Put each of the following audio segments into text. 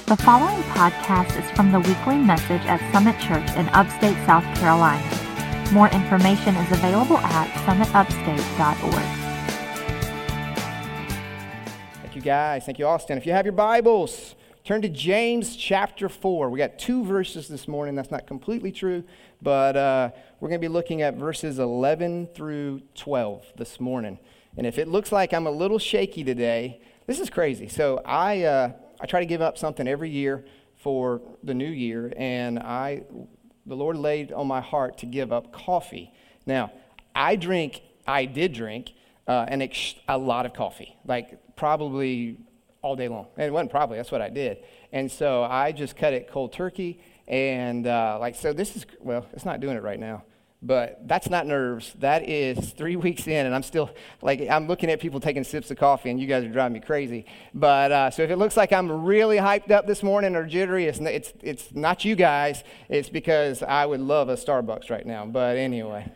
The following podcast is from the weekly message at Summit Church in upstate South Carolina. More information is available at summitupstate.org. Thank you, guys. Thank you, Austin. If you have your Bibles, turn to James chapter 4. We got 2 verses this morning. That's not completely true, but we're going to be looking at verses 11 through 12 this morning. And if it looks like I'm a little shaky today, this is crazy. So I try to give up something every year for the new year, and the Lord laid on my heart to give up coffee. Now, I did drink a lot of coffee, like probably all day long. And it wasn't probably, that's what I did. And so I just cut it cold turkey, and so this is, well, it's not doing it right now. But that's not nerves. That is 3 weeks in, and I'm still, I'm looking at people taking sips of coffee, and you guys are driving me crazy. But so if it looks like I'm really hyped up this morning or jittery, it's not you guys. It's because I would love a Starbucks right now. But anyway,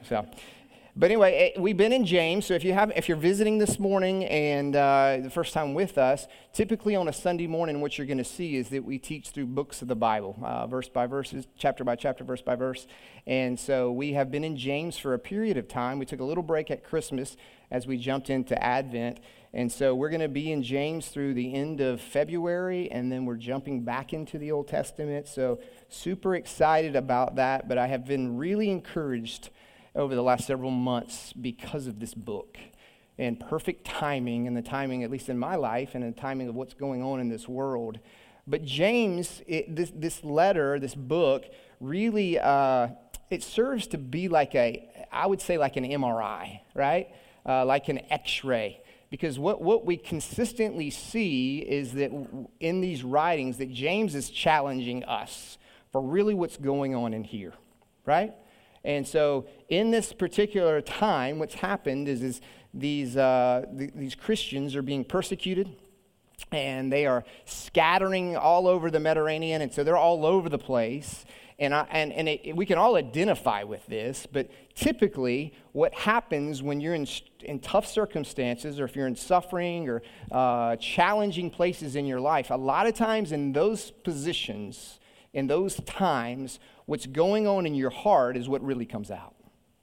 we've been in James. So if you're visiting this morning and the first time with us, typically on a Sunday morning, what you're going to see is that we teach through books of the Bible, verse by verse, chapter by chapter, verse by verse. And so we have been in James for a period of time. We took a little break at Christmas as we jumped into Advent. And so we're going to be in James through the end of February, and then we're jumping back into the Old Testament. So super excited about that, but I have been really encouraged over the last several months because of this book and perfect timing, and the timing, at least in my life, and the timing of what's going on in this world. But James, this letter, this book, really, it serves to be I would say like an MRI, right? Like an X-ray. Because what we consistently see is that in these writings that James is challenging us for really what's going on in here, right? And so in this particular time, what's happened is these Christians are being persecuted, and they are scattering all over the Mediterranean, and so they're all over the place. We can all identify with this, but typically what happens when you're in tough circumstances, or if you're in suffering or challenging places in your life, a lot of times in those positions, in those times, what's going on in your heart is what really comes out.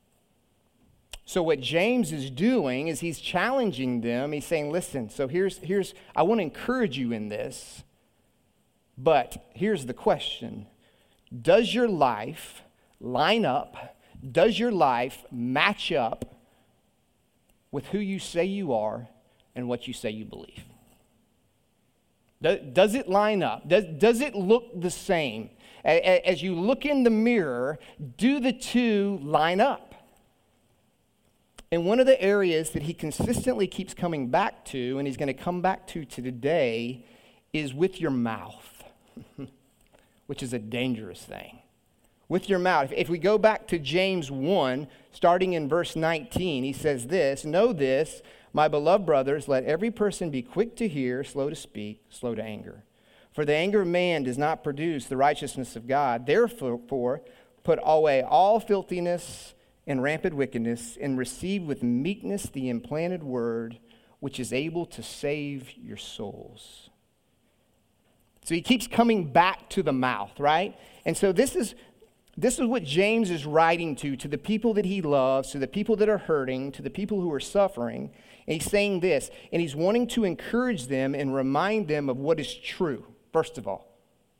So what James is doing is he's challenging them. He's saying, listen, so here's I want to encourage you in this, but here's the question. Does your life line up? Does your life match up with who you say you are and what you say you believe? Does it line up? Does it look the same? As you look in the mirror, do the two line up? And one of the areas that he consistently keeps coming back to, and he's going to come back to today, is with your mouth, which is a dangerous thing. With your mouth. If we go back to James 1, starting in verse 19, he says this, "Know this, my beloved brothers, let every person be quick to hear, slow to speak, slow to anger. For the anger of man does not produce the righteousness of God. Therefore, put away all filthiness and rampant wickedness, and receive with meekness the implanted word, which is able to save your souls." So he keeps coming back to the mouth, right? And so this is what James is writing to the people that he loves, to the people that are hurting, to the people who are suffering. And he's saying this, and he's wanting to encourage them and remind them of what is true, first of all.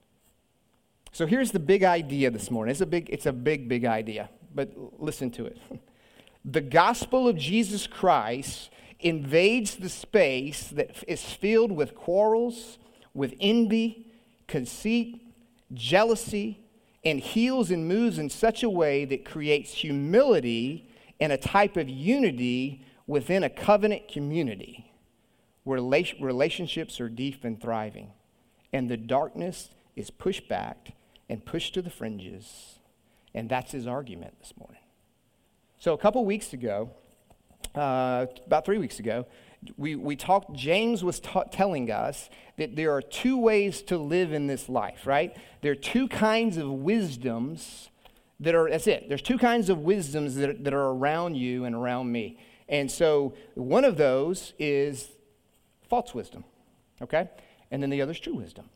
So here's the big idea this morning. It's a big idea, but listen to it. The gospel of Jesus Christ invades the space that is filled with quarrels, with envy, conceit, jealousy, and heals and moves in such a way that creates humility and a type of unity within a covenant community where relationships are deep and thriving, and the darkness is pushed back and pushed to the fringes. And that's his argument this morning. So a couple weeks ago, about 3 weeks ago, we talked, James was telling us that there are 2 ways to live in this life, right? There are 2 kinds of wisdoms that's it. There's 2 kinds of wisdoms that are around you and around me. And so one of those is false wisdom, okay? And then the other is true wisdom.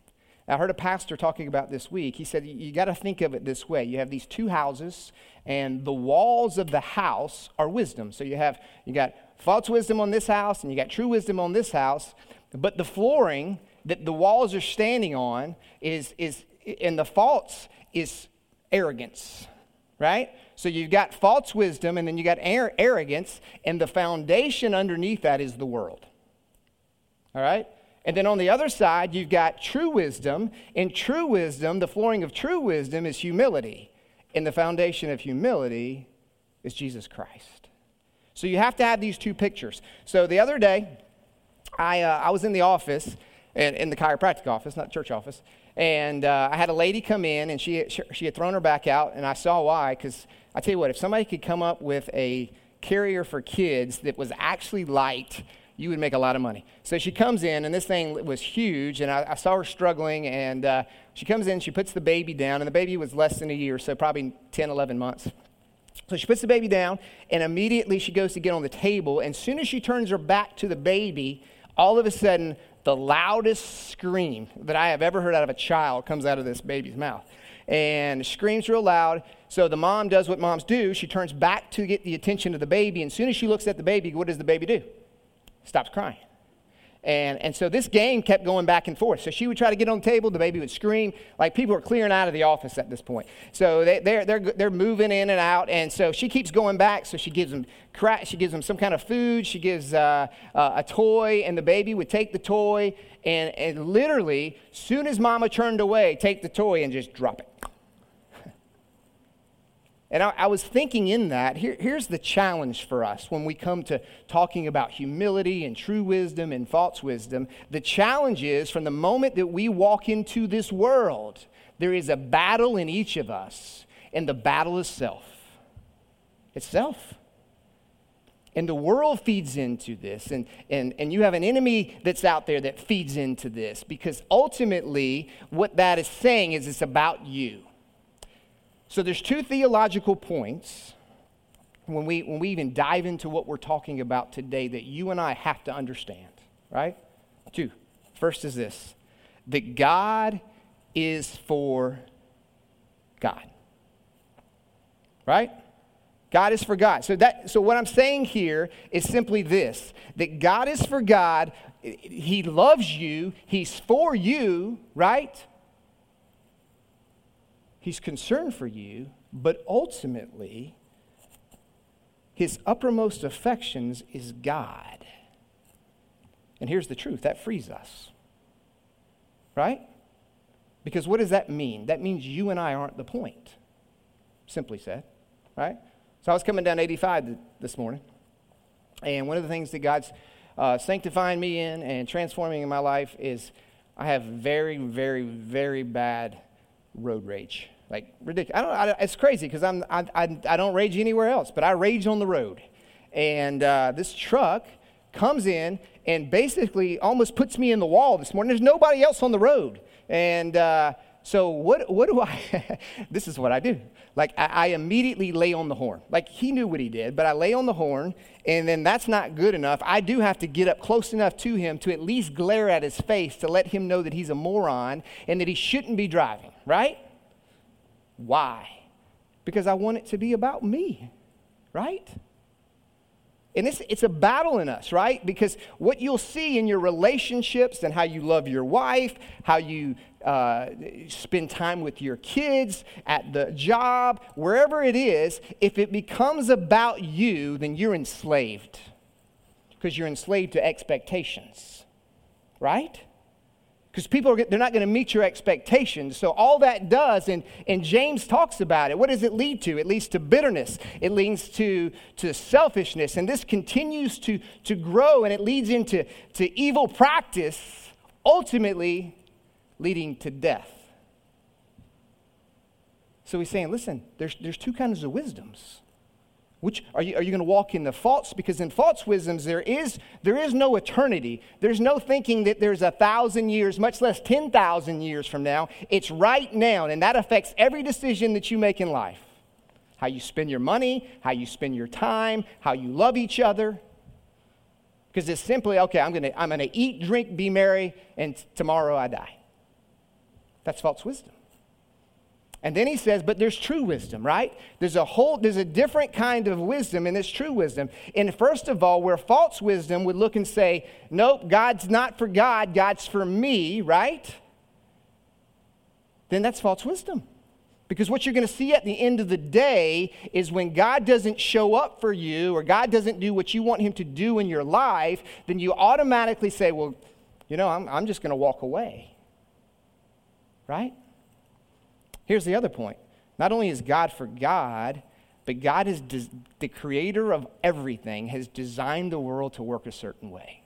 I heard a pastor talking about this week. He said, you got to think of it this way. You have these two houses, and the walls of the house are wisdom. So you got false wisdom on this house, and you got true wisdom on this house. But the flooring that the walls are standing on is and the false is arrogance, right? So you've got false wisdom, and then you got arrogance, and the foundation underneath that is the world. All right? And then on the other side, you've got true wisdom. And true wisdom, the flooring of true wisdom is humility. And the foundation of humility is Jesus Christ. So you have to have these two pictures. So the other day, I was in the office, in the chiropractic office, not church office, and I had a lady come in, and she had thrown her back out, and I saw why, because I tell you what, if somebody could come up with a carrier for kids that was actually light, you would make a lot of money. So she comes in, and this thing was huge, and I saw her struggling, and she comes in, she puts the baby down, and the baby was less than a year, so probably 10, 11 months. So she puts the baby down, and immediately she goes to get on the table, and as soon as she turns her back to the baby, all of a sudden, the loudest scream that I have ever heard out of a child comes out of this baby's mouth. And screams real loud. So the mom does what moms do. She turns back to get the attention of the baby, and as soon as she looks at the baby, what does the baby do? Stops crying. And so this game kept going back and forth. So she would try to get on the table, the baby would scream, like people are clearing out of the office at this point. So they're moving in and out, and so she keeps going back. So she gives them some kind of food, she gives a toy, and the baby would take the toy, and literally, soon as mama turned away, take the toy and just drop it. And I was thinking in that, here's the challenge for us when we come to talking about humility and true wisdom and false wisdom. The challenge is from the moment that we walk into this world, there is a battle in each of us, and the battle is self. It's self. And the world feeds into this, and you have an enemy that's out there that feeds into this, because ultimately what that is saying is it's about you. So there's two theological points when we even dive into what we're talking about today that you and I have to understand, right? Two. First is this, that God is for God, right? God is for God. So what I'm saying here is simply this, that God is for God. He loves you. He's for you, right? He's concerned for you, but ultimately, his uppermost affections is God. And here's the truth, that frees us, right? Because what does that mean? That means you and I aren't the point, simply said, right? So I was coming down 85 this morning, and one of the things that God's sanctifying me in and transforming in my life is I have very, very, very bad road rage. Like ridiculous. It's crazy because I don't rage anywhere else, but I rage on the road. And this truck comes in and basically almost puts me in the wall this morning. There's nobody else on the road. And so what do I, this is what I do. Like I immediately lay on the horn. Like he knew what he did, but I lay on the horn, and then that's not good enough. I do have to get up close enough to him to at least glare at his face to let him know that he's a moron and that he shouldn't be driving, right? Why? Because I want it to be about me, right? And it's a battle in us, right? Because what you'll see in your relationships and how you love your wife, how you spend time with your kids, at the job, wherever it is, if it becomes about you, then you're enslaved. Because you're enslaved to expectations, right? Because they're not going to meet your expectations. So all that does, and James talks about it, what does it lead to? It leads to bitterness. It leads to selfishness. And this continues to grow, and it leads into evil practice, ultimately leading to death. So he's saying, listen, there's two kinds of wisdoms. Which are you going to walk in the false? Because in false wisdoms, there is no eternity. There's no thinking that there's 1,000 years, much less 10,000 years from now. It's right now, and that affects every decision that you make in life. How you spend your money, how you spend your time, how you love each other. Because it's simply, okay, I'm gonna eat, drink, be merry, and tomorrow I die. That's false wisdom. And then he says, but there's true wisdom, right? There's a different kind of wisdom, and there's true wisdom. And first of all, where false wisdom would look and say, nope, God's not for God, God's for me, right? Then that's false wisdom. Because what you're going to see at the end of the day is when God doesn't show up for you, or God doesn't do what you want him to do in your life, then you automatically say, well, I'm just going to walk away, right? Here's the other point. Not only is God for God, but God is the creator of everything, has designed the world to work a certain way.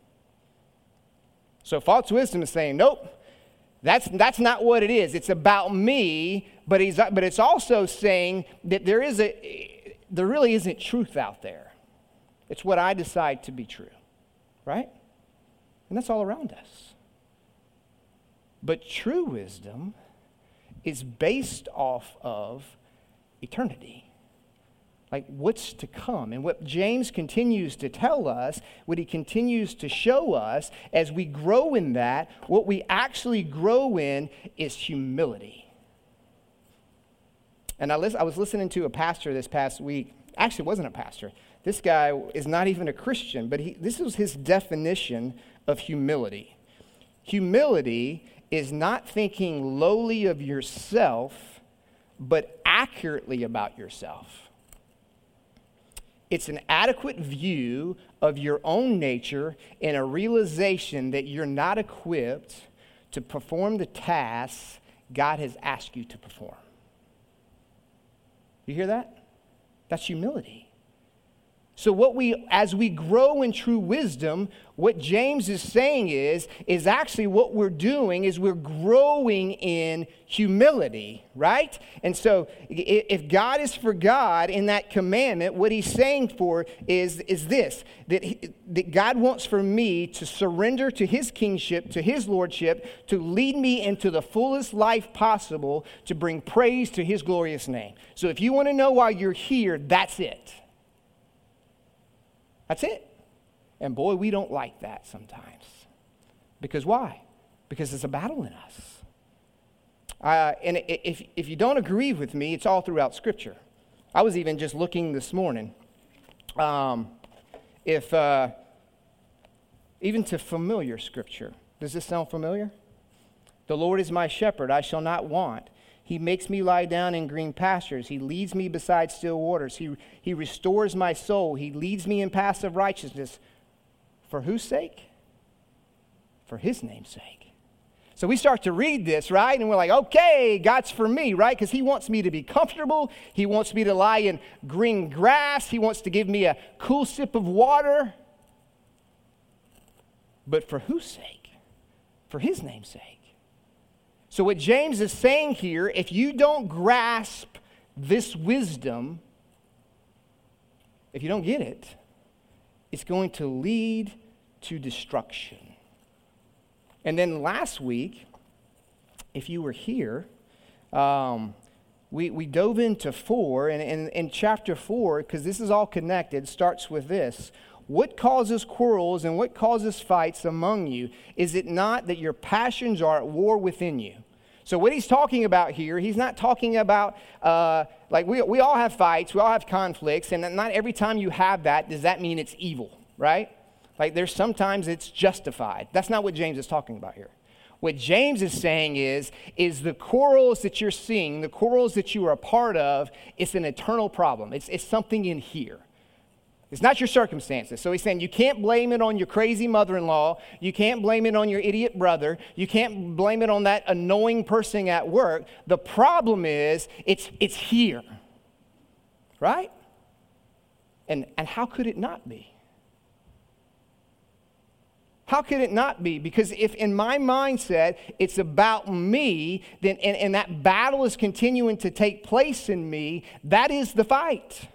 So false wisdom is saying, nope, that's not what it is. It's about me, but it's also saying that there really isn't truth out there. It's what I decide to be true, right? And that's all around us. But true wisdom is based off of eternity, like what's to come. And what James continues to tell us, what he continues to show us as we grow in that, what we actually grow in is humility. And I was listening to a pastor this past week. Actually, it wasn't a pastor. This guy is not even a Christian, but this was his definition of humility. Humility is not thinking lowly of yourself, but accurately about yourself. It's an adequate view of your own nature and a realization that you're not equipped to perform the tasks God has asked you to perform. You hear that? That's humility. So as we grow in true wisdom, what James is saying is actually what we're doing is we're growing in humility, right? And so if God is for God in that commandment, what he's saying for is this, that God wants for me to surrender to his kingship, to his lordship, to lead me into the fullest life possible, to bring praise to his glorious name. So if you want to know why you're here, that's it. That's it. And boy, we don't like that sometimes. Because why? Because it's a battle in us. And if you don't agree with me, it's all throughout Scripture. I was even just looking this morning. Even to familiar Scripture. Does this sound familiar? The Lord is my shepherd, I shall not want. He makes me lie down in green pastures. He leads me beside still waters. He restores my soul. He leads me in paths of righteousness. For whose sake? For his name's sake. So we start to read this, right? And we're like, okay, God's for me, right? Because he wants me to be comfortable. He wants me to lie in green grass. He wants to give me a cool sip of water. But for whose sake? For his name's sake. So what James is saying here, if you don't grasp this wisdom, if you don't get it, it's going to lead to destruction. And then last week, if you were here, we dove into 4, and in chapter 4, because this is all connected, starts with this. What causes quarrels and what causes fights among you? Is it not that your passions are at war within you? So what he's talking about here, he's not talking about, we all have fights, we all have conflicts, and not every time you have that, does that mean it's evil, right? Like there's sometimes it's justified. That's not what James is talking about here. What James is saying is the quarrels that you're seeing, the quarrels that you are a part of, it's an eternal problem. It's something in here. It's not your circumstances. So he's saying you can't blame it on your crazy mother-in-law. You can't blame it on your idiot brother. You can't blame it on that annoying person at work. The problem is it's here, right? And how could it not be? How could it not be? Because if in my mindset it's about me, then and that battle is continuing to take place in me, that is the fight.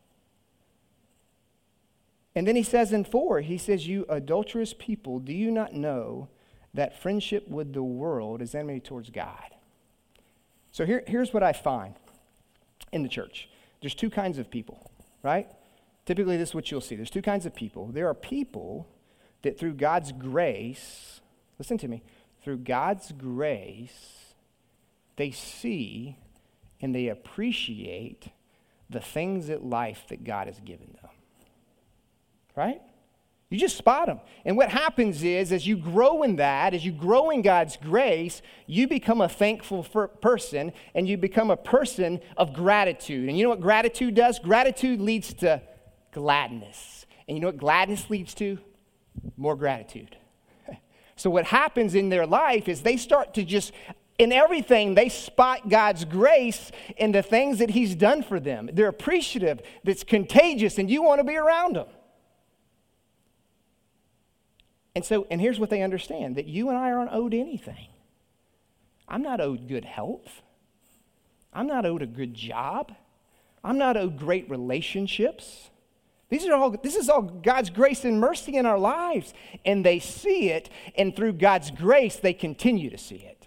And then he says in 4, he says, you adulterous people, do you not know that friendship with the world is enmity towards God? So here's what I find in the church. There's two kinds of people, right? Typically this is what you'll see. There's two kinds of people. There are people that through God's grace, listen to me, through God's grace, they see and they appreciate the things in life that God has given them. Right? You just spot them. And what happens is, as you grow in that, as you grow in God's grace, you become a thankful person, and you become a person of gratitude. And you know what gratitude does? Gratitude leads to gladness. And you know what gladness leads to? More gratitude. So what happens in their life is they start to just, in everything, they spot God's grace in the things that He's done for them. They're appreciative. That's contagious, and you want to be around them. And here's what they understand, that you and I aren't owed anything. I'm not owed good health. I'm not owed a good job. I'm not owed great relationships. This is all God's grace and mercy in our lives. And they see it, and through God's grace, they continue to see it.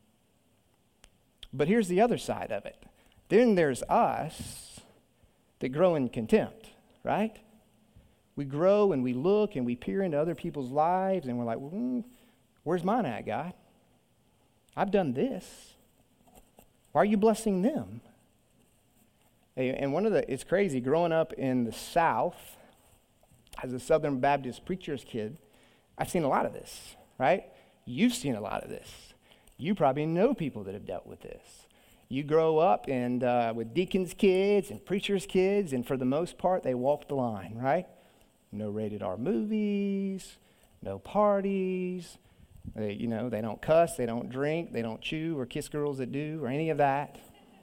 But here's the other side of it. Then there's us that grow in contempt, right? We grow and we look and we peer into other people's lives and we're like, where's mine at, God? I've done this. Why are you blessing them? And it's crazy, growing up in the South, as a Southern Baptist preacher's kid, I've seen a lot of this, right? You've seen a lot of this. You probably know people that have dealt with this. You grow up and with deacons' kids and preachers' kids, and for the most part, they walk the line, right? No rated R movies, no parties. They don't cuss, they don't drink, they don't chew or kiss girls that do, or any of that.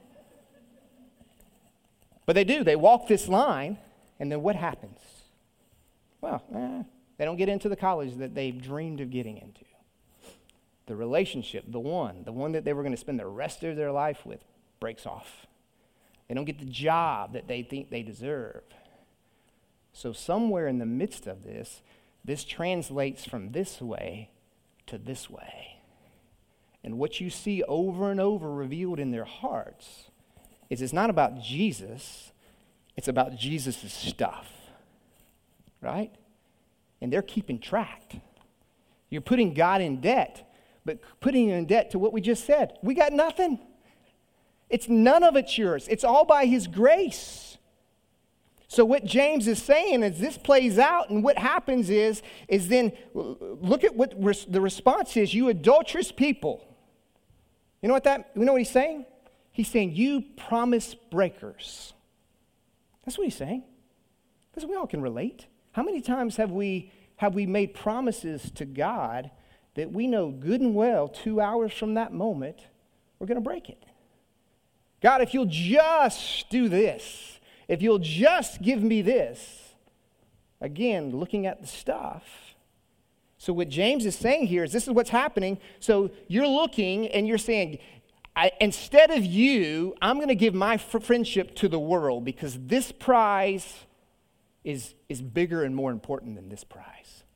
But they do. They walk this line, and then what happens? Well, they don't get into the college that they've dreamed of getting into. The relationship, the one that they were going to spend the rest of their life with, breaks off. They don't get the job that they think they deserve. So somewhere in the midst of this translates from this way to this way. And what you see over and over revealed in their hearts is it's not about Jesus, it's about Jesus' stuff, right? And they're keeping track. You're putting God in debt, but putting you in debt to what we just said. We got nothing. It's none of it's yours. It's all by His grace. So what James is saying as this plays out, and what happens is then look at what the response is. You adulterous people. You know what he's saying? He's saying, you promise breakers. That's what he's saying. Because we all can relate. How many times have we made promises to God that we know good and well 2 hours from that moment we're going to break it? God, if you'll just do this, if you'll just give me this, again, looking at the stuff. So what James is saying here is this is what's happening. So you're looking and you're saying, instead of you, I'm going to give my friendship to the world because this prize is bigger and more important than this prize.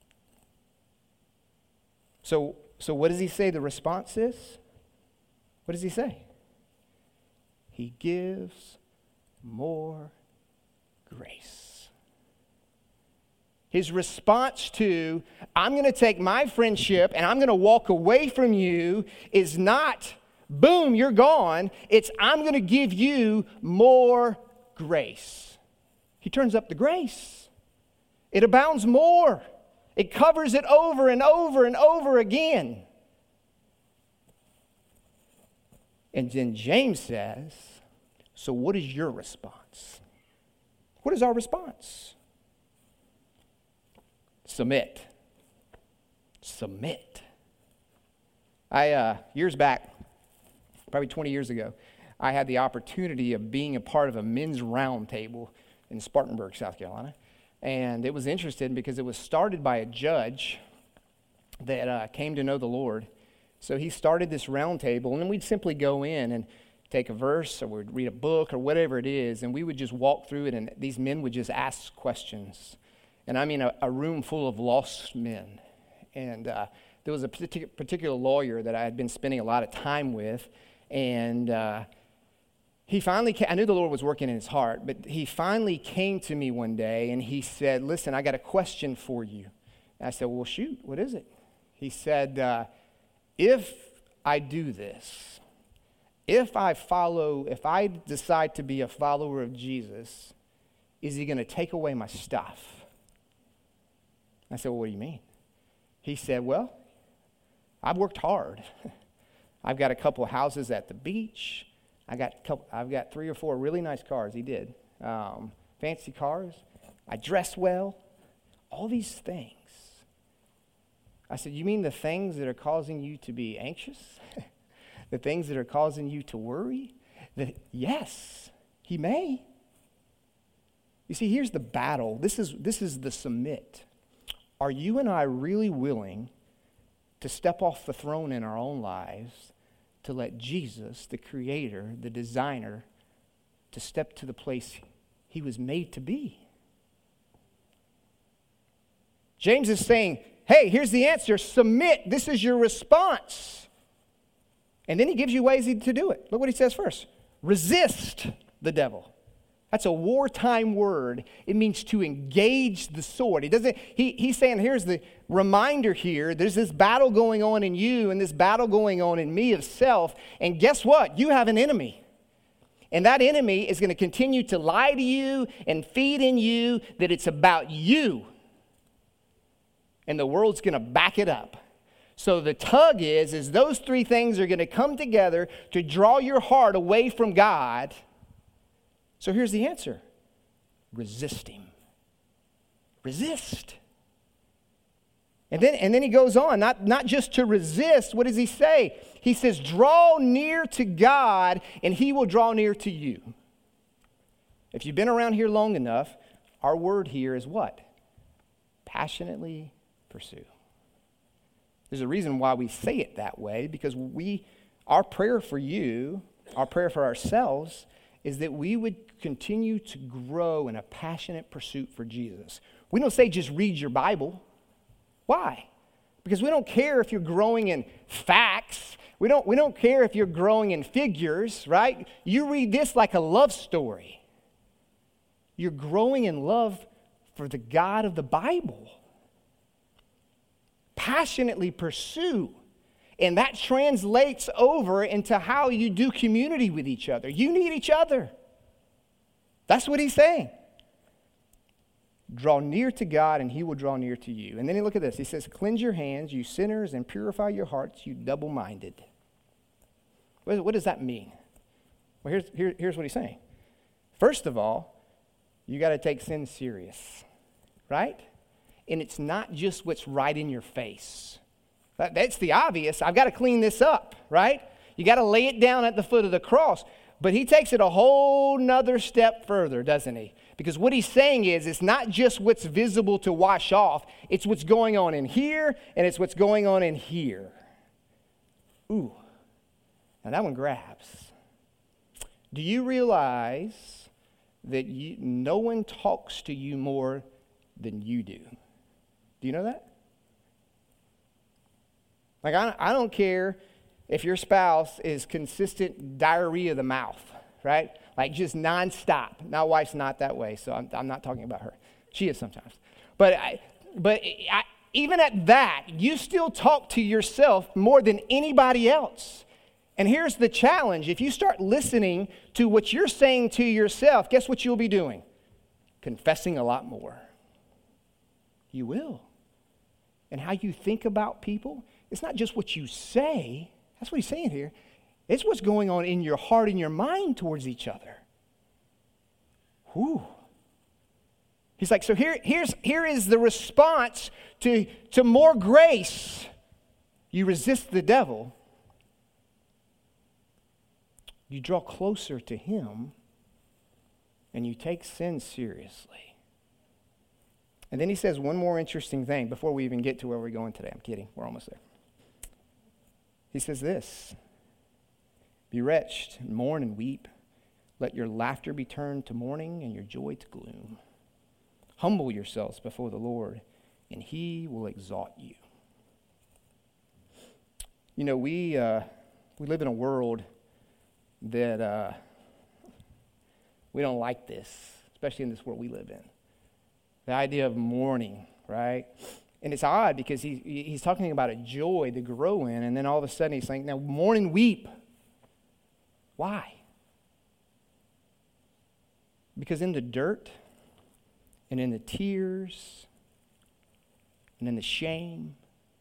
So what does he say the response is? What does he say? He gives more grace. His response to, I'm going to take my friendship and I'm going to walk away from you is not, boom, you're gone. It's, I'm going to give you more grace. He turns up the grace. It abounds more. It covers it over and over and over again. And then James says, so what is your response? What is our response? Submit. Submit. Years back, probably 20 years ago, I had the opportunity of being a part of a men's round table in Spartanburg, South Carolina. And it was interesting because it was started by a judge that came to know the Lord. So he started this round table, and then we'd simply go in and take a verse, or we'd read a book, or whatever it is, and we would just walk through it, and these men would just ask questions. And I mean a room full of lost men. And there was a particular lawyer that I had been spending a lot of time with, and he finally I knew the Lord was working in his heart, but he finally came to me one day, and he said, listen, I got a question for you. And I said, well, shoot, what is it? He said, if I do this, if I decide to be a follower of Jesus, is he going to take away my stuff? I said, well, what do you mean? He said, well, I've worked hard. I've got a couple of houses at the beach. I've got 3 or 4 really nice cars. He did. Fancy cars. I dress well. All these things. I said, you mean the things that are causing you to be anxious? The things that are causing you to worry? Yes, he may. You see, here's the battle. This is the submit. Are you and I really willing to step off the throne in our own lives to let Jesus, the creator, the designer, to step to the place he was made to be? James is saying, hey, here's the answer. Submit. This is your response. And then he gives you ways to do it. Look what he says first. Resist the devil. That's a wartime word. It means to engage the sword. He's saying, here's the reminder here. There's this battle going on in you and this battle going on in me of self. And guess what? You have an enemy. And that enemy is going to continue to lie to you and feed in you that it's about you. And the world's going to back it up. So the tug is those 3 things are going to come together to draw your heart away from God. So here's the answer. Resist him. Resist. And then he goes on, not just to resist. What does he say? He says, draw near to God and he will draw near to you. If you've been around here long enough, our word here is what? Passionately pursue. There's a reason why we say it that way, because our prayer for you, our prayer for ourselves, is that we would continue to grow in a passionate pursuit for Jesus. We don't say just read your Bible. Why? Because we don't care if you're growing in facts. We don't care if you're growing in figures, right? You read this like a love story. You're growing in love for the God of the Bible. Passionately pursue. And that translates over into how you do community with each other. You need each other. That's what he's saying. Draw near to God and he will draw near to you. And then look at this. He says, cleanse your hands, you sinners, and purify your hearts, you double-minded. What does that mean? Well, here's what he's saying. First of all, you got to take sin serious, right? And it's not just what's right in your face. That's the obvious. I've got to clean this up, right? You got to lay it down at the foot of the cross. But he takes it a whole nother step further, doesn't he? Because what he's saying is it's not just what's visible to wash off. It's what's going on in here, and it's what's going on in here. Ooh. Now that one grabs. Do you realize that no one talks to you more than you do? Do you know that? Like, I don't care if your spouse is consistent diarrhea of the mouth, right? Like just nonstop. My wife's not that way, so I'm not talking about her. She is sometimes. But even at that, you still talk to yourself more than anybody else. And here's the challenge. If you start listening to what you're saying to yourself, guess what you'll be doing? Confessing a lot more. You will. And how you think about people, it's not just what you say. That's what he's saying here. It's what's going on in your heart and your mind towards each other. Whew. He's like, so here is the response to more grace. You resist the devil. You draw closer to him. And you take sin seriously. And then he says one more interesting thing before we even get to where we're going today. I'm kidding. We're almost there. He says this. Be wretched, and mourn and weep. Let your laughter be turned to mourning and your joy to gloom. Humble yourselves before the Lord, and he will exalt you. You know, we live in a world that we don't like this, especially in this world we live in. The idea of mourning, right? And it's odd because he's talking about a joy to grow in, and then all of a sudden he's saying, now mourn and weep. Why? Because in the dirt and in the tears and in the shame,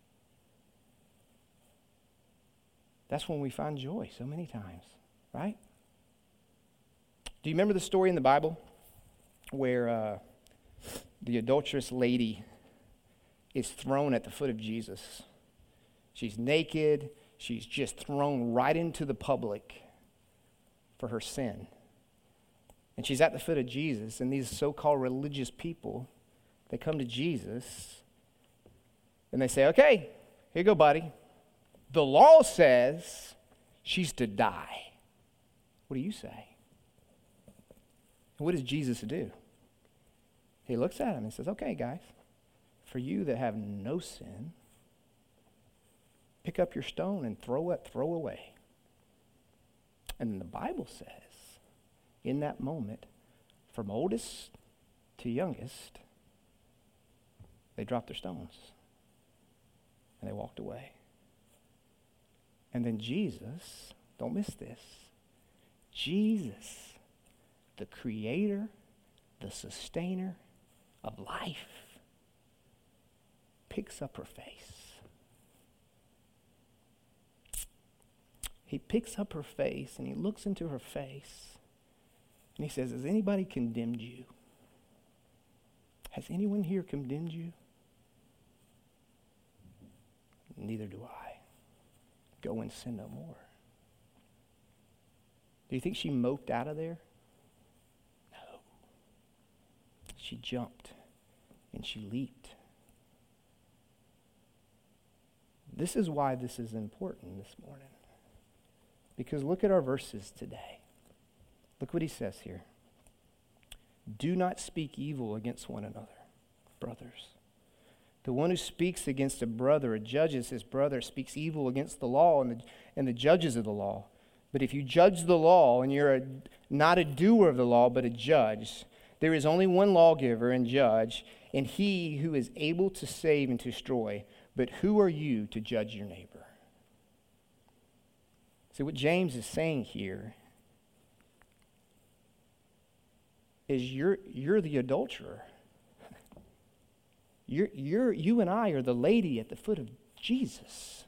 that's when we find joy so many times, right? Do you remember the story in the Bible where the adulterous lady is thrown at the foot of Jesus? She's naked. She's just thrown right into the public for her sin. And she's at the foot of Jesus, and these so-called religious people, they come to Jesus, and they say, okay, here you go, buddy. The law says she's to die. What do you say? And what does Jesus do? He looks at him and says, okay, guys, for you that have no sin, pick up your stone and throw away. And the Bible says, in that moment, from oldest to youngest, they dropped their stones and they walked away. And then Jesus, don't miss this, Jesus, the creator, the sustainer of life, picks up her face. He picks up her face and he looks into her face and he says, has anybody condemned you? Has anyone here condemned you? Neither do I. Go and sin no more. Do you think she moped out of there? No. She jumped and she leaped. This is why this is important this morning. Because look at our verses today. Look what he says here. Do not speak evil against one another, brothers. The one who speaks against a brother or judges his brother speaks evil against the law and the judges of the law. But if you judge the law and you're not a doer of the law but a judge, there is only one lawgiver and judge, and he who is able to save and to destroy. But who are you to judge your neighbor? See, what James is saying here is you're the adulterer. You and I are the lady at the foot of Jesus.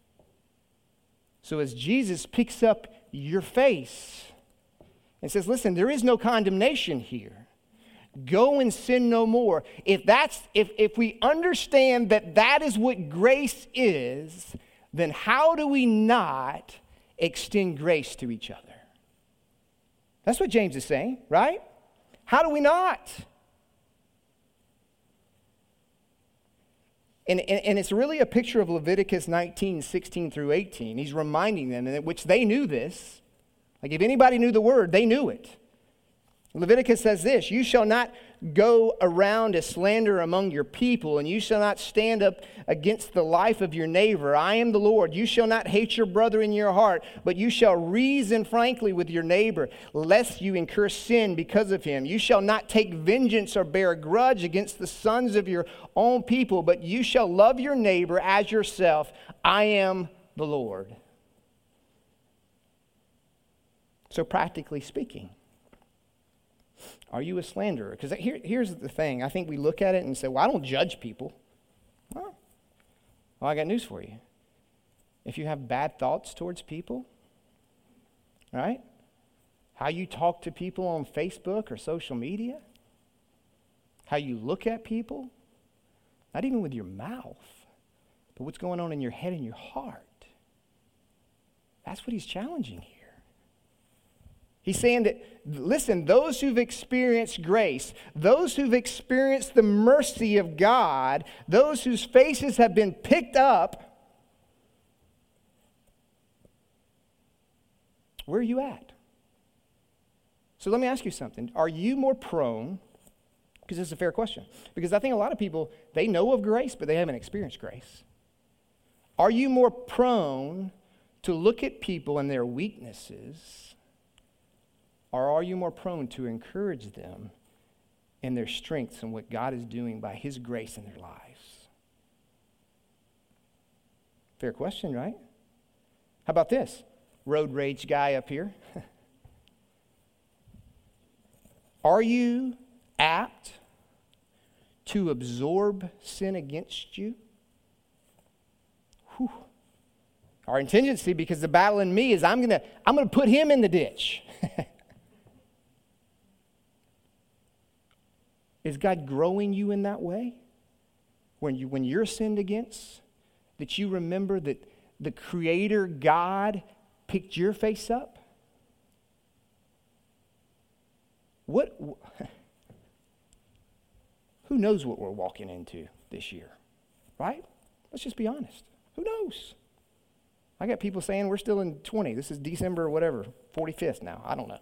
So as Jesus picks up your face and says, listen, there is no condemnation here. Go and sin no more. If we understand that is what grace is, then how do we not extend grace to each other? That's what James is saying, right? How do we not? And it's really a picture of Leviticus 19, 16 through 18. He's reminding them, which they knew this. Like if anybody knew the word, they knew it. Leviticus says this, you shall not go around a slander among your people, and you shall not stand up against the life of your neighbor. I am the Lord. You shall not hate your brother in your heart, but you shall reason frankly with your neighbor, lest you incur sin because of him. You shall not take vengeance or bear a grudge against the sons of your own people, but you shall love your neighbor as yourself. I am the Lord. So practically speaking, are you a slanderer? Because here's the thing. I think we look at it and say, well, I don't judge people. Well, I got news for you. If you have bad thoughts towards people, right? How you talk to people on Facebook or social media, how you look at people, not even with your mouth, but what's going on in your head and your heart. That's what he's challenging here. He's saying that, listen, those who've experienced grace, those who've experienced the mercy of God, those whose faces have been picked up, where are you at? So let me ask you something. Are you more prone, because this is a fair question, because I think a lot of people, they know of grace, but they haven't experienced grace. Are you more prone to look at people and their weaknesses, or are you more prone to encourage them in their strengths and what God is doing by his grace in their lives? Fair question, right? How about this? road rage guy up here. Are you apt to absorb sin against you? Whew. Our tendency, because the battle in me is I'm gonna put him in the ditch. Is God growing you in that way? When you're sinned against, that you remember that the Creator God picked your face up? Who knows what we're walking into this year, right? Let's just be honest. Who knows? I got people saying we're still in 20. This is December, whatever, 45th now. I don't know.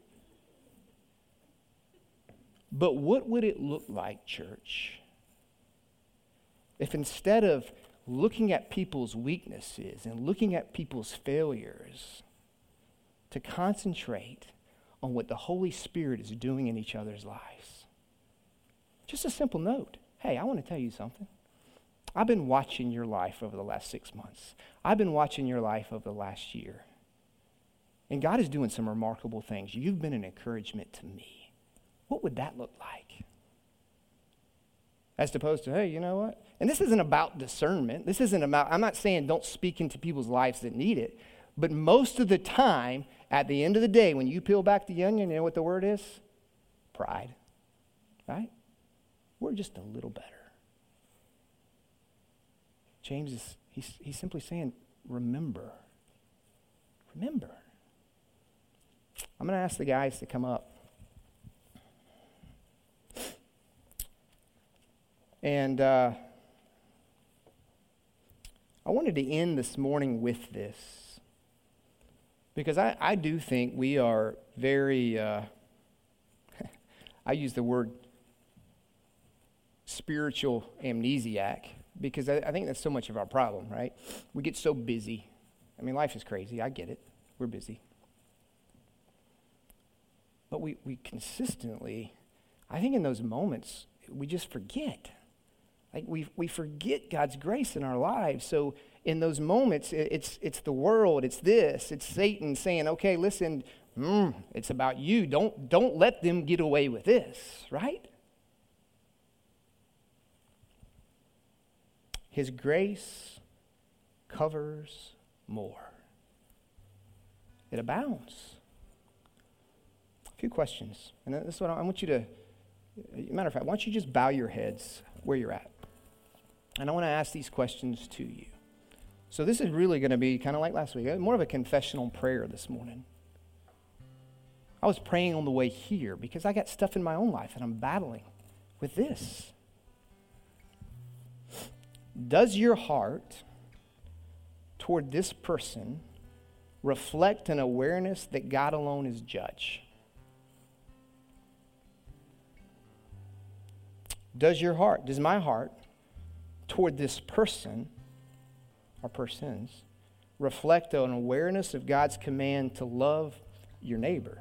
But what would it look like, church, if instead of looking at people's weaknesses and looking at people's failures, to concentrate on what the Holy Spirit is doing in each other's lives? Just a simple note. Hey, I want to tell you something. I've been watching your life over the last 6 months. I've been watching your life over the last year. And God is doing some remarkable things. You've been an encouragement to me. What would that look like? As opposed to, hey, you know what? And this isn't about discernment. This isn't about, I'm not saying don't speak into people's lives that need it. But most of the time, at the end of the day, when you peel back the onion, you know what the word is? Pride. Right? We're just a little better. James is, he's simply saying, remember. Remember. I'm going to ask the guys to come up. And I wanted to end this morning with this, because I do think we are very, I use the word spiritual amnesiac, because I think that's so much of our problem, right? We get so busy. I mean, life is crazy. I get it. We're busy. But we consistently, I think in those moments, we just forget. Like we forget God's grace in our lives. So in those moments, it's the world, it's this, it's Satan saying, okay, listen, it's about you. Don't let them get away with this, right? His grace covers more. It abounds. A few questions. And this is what I want you to, matter of fact, why don't you just bow your heads where you're at? And I want to ask these questions to you. So this is really going to be kind of like last week, more of a confessional prayer this morning. I was praying on the way here because I got stuff in my own life and I'm battling with this. Does your heart toward this person reflect an awareness that God alone is judge? Does my heart toward this person or persons reflect an awareness of God's command to love your neighbor?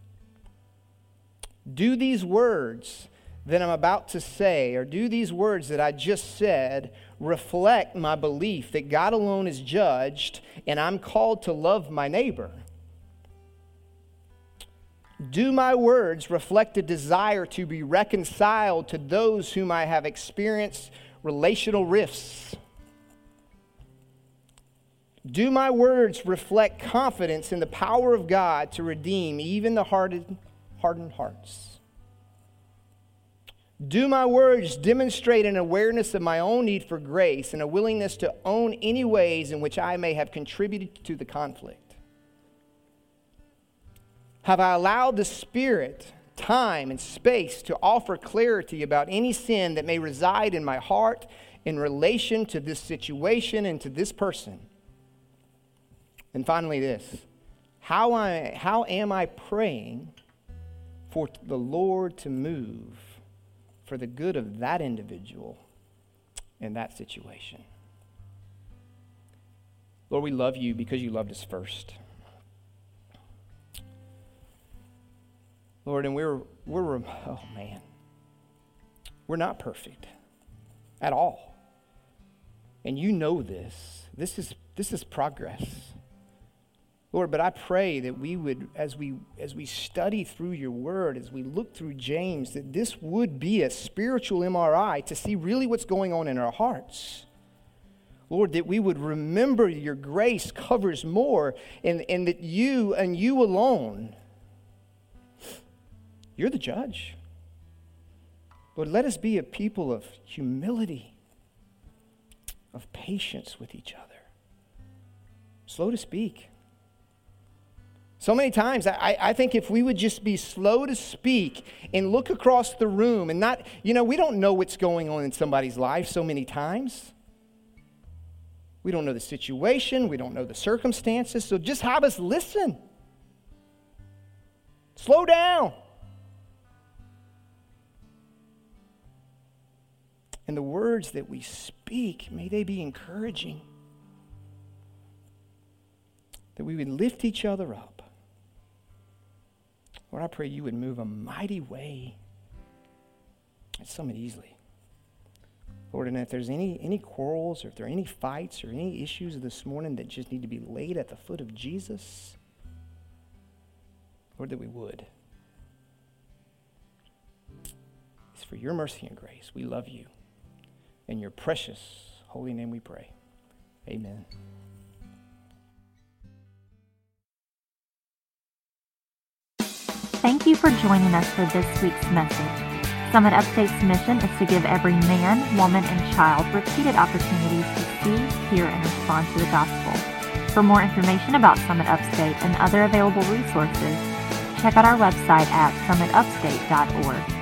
Do these words that I'm about to say, or do these words that I just said, reflect my belief that God alone is judged and I'm called to love my neighbor? Do my words reflect a desire to be reconciled to those whom I have experienced relational rifts? Do my words reflect confidence in the power of God to redeem even the hardened hearts? Do my words demonstrate an awareness of my own need for grace and a willingness to own any ways in which I may have contributed to the conflict? Have I allowed the Spirit time and space to offer clarity about any sin that may reside in my heart in relation to this situation and to this person? And finally this, how am I praying for the Lord to move for the good of that individual in that situation? Lord, we love you because you loved us first. Lord, and we're not perfect at all. And you know this. This is progress. Lord, but I pray that we would, as we study through your word, as we look through James, that this would be a spiritual MRI to see really what's going on in our hearts. Lord, that we would remember your grace covers more, and that you and you alone, you're the judge. Lord, let us be a people of humility, of patience with each other, slow to speak. So many times, I think if we would just be slow to speak and look across the room and not, we don't know what's going on in somebody's life so many times. We don't know the situation. We don't know the circumstances. So just have us listen. Slow down. And the words that we speak, may they be encouraging. That we would lift each other up. Lord, I pray you would move a mighty way at Summit Easley. Lord, and if there's any quarrels or if there are any fights or any issues this morning that just need to be laid at the foot of Jesus, Lord, that we would. It's for your mercy and grace. We love you. In your precious holy name we pray. Amen. Thank you for joining us for this week's message. Summit Upstate's mission is to give every man, woman, and child repeated opportunities to see, hear, and respond to the gospel. For more information about Summit Upstate and other available resources, check out our website at summitupstate.org.